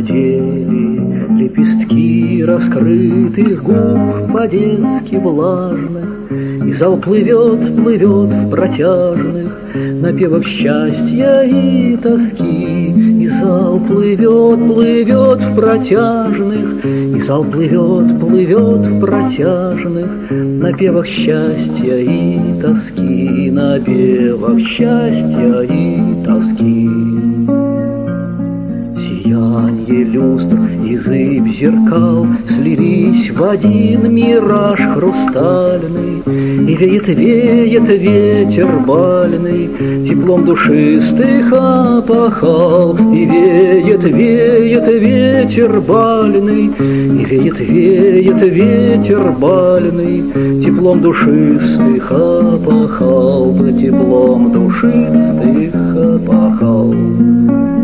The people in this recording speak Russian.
запотели лепестки раскрытых губ по-детски влажных, и зал плывет, плывет в протяжных напевах счастья и тоски. И зал плывет, плывет в протяжных, и зал плывет, плывет в протяжных напевах счастья и тоски, напевах счастья и тоски. Сиянье люстр и зыбь зеркал слились в один мираж хрустальный, и веет, веет ветер бальный теплом душистых опахал. И веет, веет ветер бальный, и веет, веет ветер бальный теплом душистых опахал, теплом душистых опахал.